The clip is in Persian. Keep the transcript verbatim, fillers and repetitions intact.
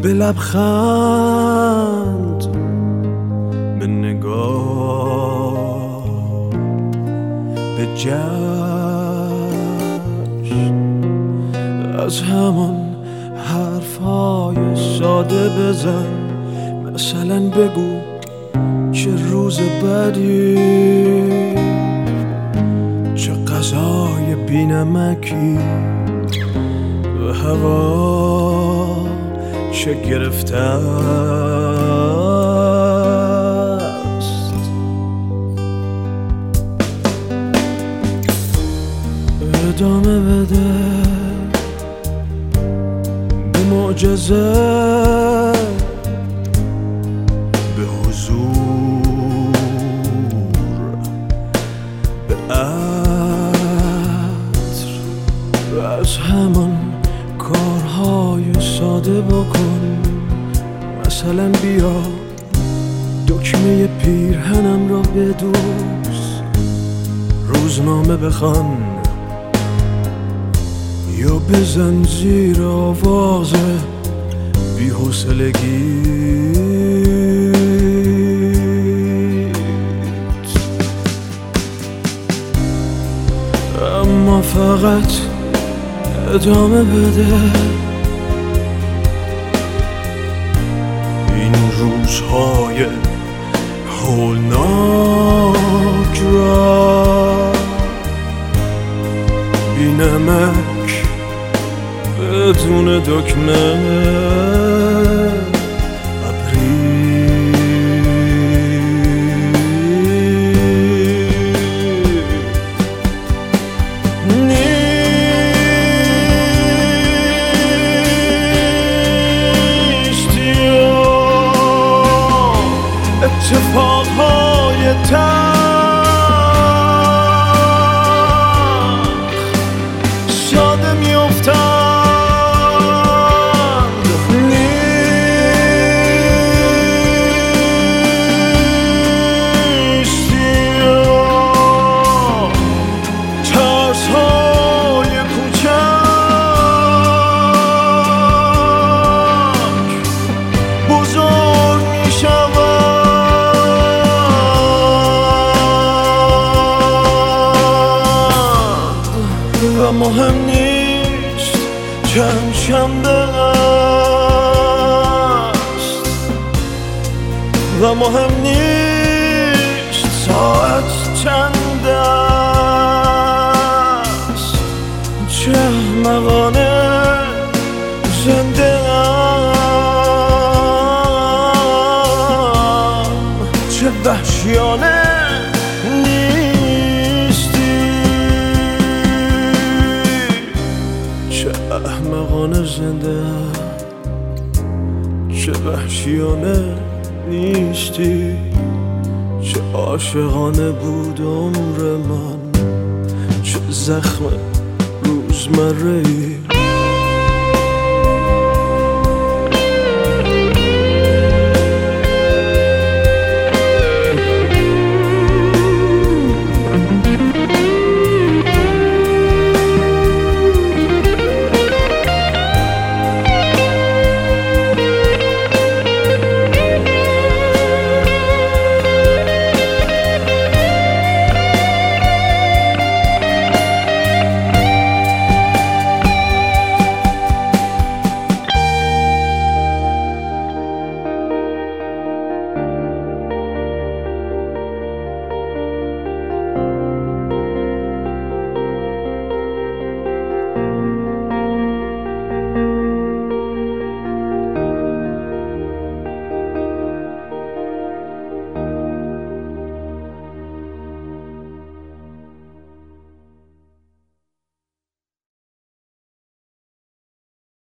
به لبخند، به نگاه، به جشن، از همان حرفهای ساده بزن. مثلا بگو چه روز بدی، چه غذای بی‌نمکی، و هوا چه گرفته است. ادامه بده به معجزه، به حضور، به عطر، و از همان کارهای ساده بکن. مثلا بیا دکمه پیرهنم را بدوز، روزنامه بخوان یا بزن زیر آواز بی‌حوصلگیت. اما فقط ادامه بده این روزهای هولناک را، بی نمک، بدون دکمه، اتفاقهای تلخ ساده میافتند. نیستی ترسهای کوچک بزرگ میشوند. و مهم نیست چند شنبه است، و مهم نیست ساعت چند است. چه احمقانه زنده ام، چه وحشیانه احمقانه زنده، چه وحشیانه نیستی. چه عاشقانه بود عمر من، چه زخم روزمره‌ای